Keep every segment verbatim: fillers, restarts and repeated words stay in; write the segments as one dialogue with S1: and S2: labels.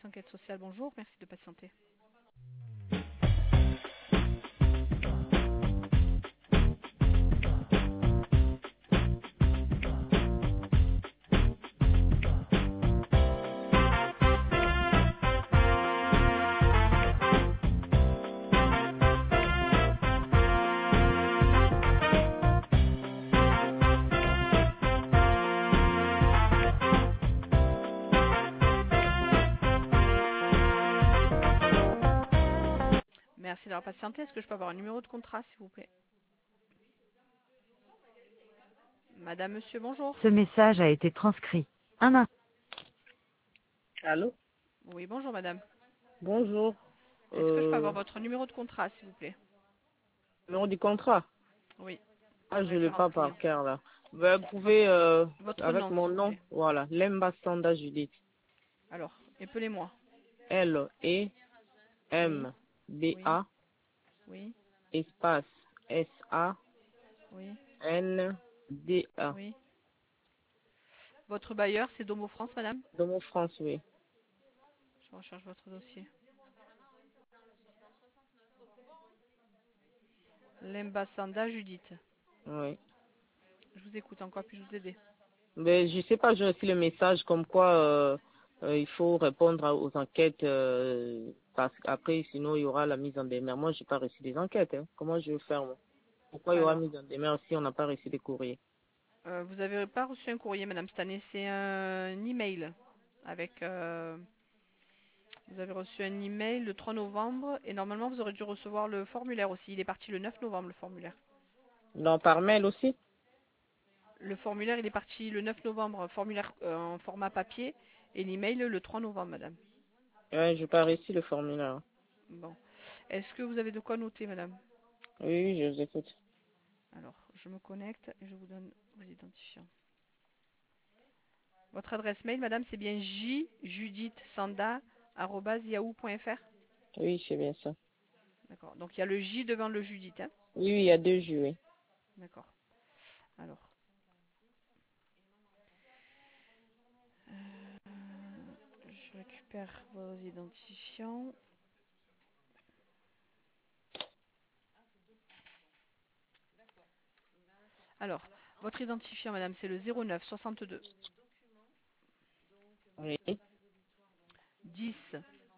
S1: Enquête sociale, bonjour, merci de patienter. Merci d'avoir patienté. Est-ce que je peux avoir un numéro de contrat, s'il vous plaît? Madame, monsieur, bonjour.
S2: Ce message a été transcrit. Un instant.
S3: Allô?
S1: Oui, bonjour, madame.
S3: Bonjour.
S1: Est-ce que je peux avoir
S3: Euh,
S1: votre numéro de contrat, s'il vous plaît?
S3: numéro du contrat?
S1: Oui,
S3: Ah, je ne l'ai
S1: référence
S3: pas
S1: client.
S3: par cœur là. Ben, vous pouvez, euh,
S1: Votre
S3: avec
S1: nom,
S3: mon
S1: s'il vous
S3: nom,
S1: plaît.
S3: voilà, Lemba Sanda Judith.
S1: Alors, épelez-moi. Oui, oui,
S3: L-E-M-B-A,
S1: oui,
S3: espace
S1: oui,
S3: S-A-N-D-A.
S1: oui. Votre bailleur, c'est Domo France, madame?
S3: De mon France, oui.
S1: Je recherche votre dossier. Lemba Sanda Judith.
S3: Oui.
S1: Je vous écoute, en quoi puis-je vous aider?
S3: Mais je sais pas, j'ai reçu le message comme quoi euh, euh, il faut répondre à- aux enquêtes euh, parce qu'après, sinon, il y aura la mise en demeure. Moi, j'ai pas reçu des enquêtes. Hein. Comment je vais faire, moi? Pourquoi il y aura
S1: Alors,
S3: mise en demeure si on n'a pas reçu des courriers?
S1: euh, vous n'avez pas reçu un courrier, madame, cette année, c'est un email avec... euh, Vous avez reçu un email le trois novembre et normalement vous aurez dû recevoir le formulaire aussi. Il est parti le neuf novembre, le formulaire.
S3: Non, par mail aussi?
S1: Le formulaire, il est parti le neuf novembre, formulaire euh, en format papier, et l'email le trois novembre, madame.
S3: Ouais, j'ai pas reçu le formulaire.
S1: Bon. Est-ce que vous avez de quoi noter, madame?
S3: Oui, oui, je vous écoute.
S1: Alors, je me connecte et je vous donne vos identifiants. Votre adresse mail, madame, c'est bien jjudithsanda arobase yahoo point fr.
S3: Oui, c'est bien ça.
S1: D'accord. Donc il y a le J devant le Judith, hein?
S3: Oui, oui, il y a deux jus, oui.
S1: D'accord. Alors, euh, je récupère vos identifiants. Alors, votre identifiant, madame, c'est le zéro neuf soixante-deux
S3: Oui,
S1: dix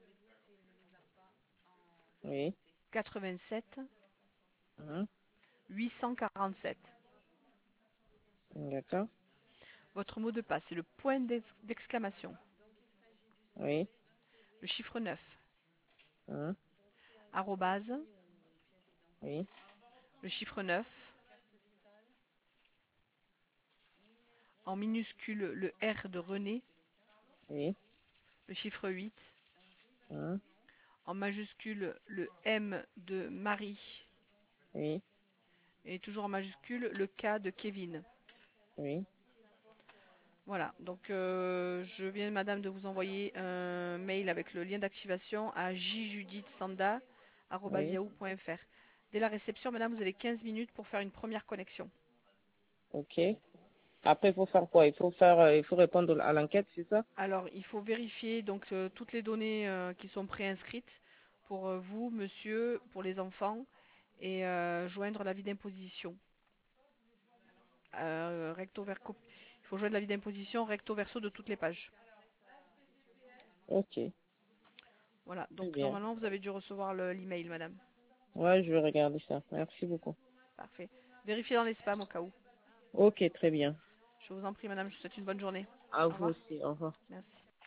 S3: oui.
S1: quatre-vingt-sept
S3: Mhm.
S1: huit cent quarante-sept.
S3: D'accord.
S1: Votre mot de passe, c'est le point d'exclamation,
S3: Oui.
S1: le chiffre neuf,
S3: Mhm.
S1: arrobase,
S3: Oui.
S1: le chiffre neuf, en minuscule le R de René,
S3: Oui.
S1: le chiffre huit,
S3: Mhm.
S1: en majuscule le M de Marie,
S3: Oui.
S1: et toujours en majuscule le K de Kevin.
S3: Oui.
S1: Voilà, donc euh, je viens, madame, de vous envoyer un mail avec le lien d'activation à jjudithsanda arobase
S3: Oui.
S1: yahoo point fr. Dès la réception, madame, vous avez quinze minutes pour faire une première connexion.
S3: Ok. Après, il faut faire quoi? Il faut faire, euh, il faut répondre à l'enquête, c'est ça?
S1: Alors, il faut vérifier donc euh, toutes les données euh, qui sont préinscrites pour euh, vous, monsieur, pour les enfants, et euh, joindre l'avis d'imposition. Euh, recto verso. Il faut joindre l'avis d'imposition recto verso de toutes les pages.
S3: Ok.
S1: Voilà,
S3: Très
S1: donc
S3: bien.
S1: normalement vous avez dû recevoir le- l'email, madame.
S3: Ouais, je vais regarder ça. Merci beaucoup.
S1: Parfait. Vérifiez dans les spams au cas où.
S3: Ok, très bien.
S1: Je vous en prie, madame, je vous souhaite une bonne journée.
S3: À
S1: Au
S3: vous
S1: revoir.
S3: aussi. Au revoir.
S1: Merci.